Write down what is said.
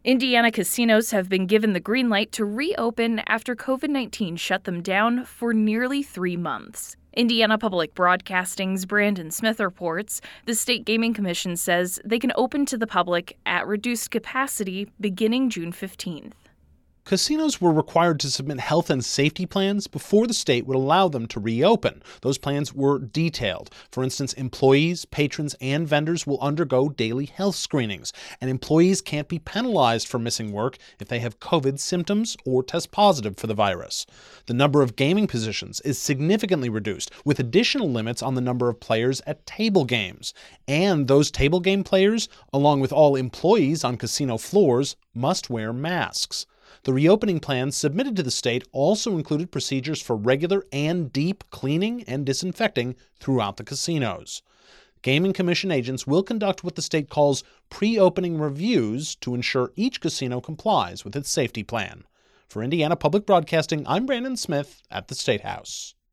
Indiana casinos have been given the green light to reopen after COVID-19 shut them down for nearly 3 months. Indiana Public Broadcasting's Brandon Smith reports the State Gaming Commission says they can open to the public at reduced capacity beginning June 15th. Casinos were required to submit health and safety plans before the state would allow them to reopen. Those plans were detailed. For instance, employees, patrons, and vendors will undergo daily health screenings, and employees can't be penalized for missing work if they have COVID symptoms or test positive for the virus. The number of gaming positions is significantly reduced, with additional limits on the number of players at table games. And those table game players, along with all employees on casino floors, must wear masks. The reopening plans submitted to the state also included procedures for regular and deep cleaning and disinfecting throughout the casinos. Gaming Commission agents will conduct what the state calls pre-opening reviews to ensure each casino complies with its safety plan. For Indiana Public Broadcasting, I'm Brandon Smith at the State House.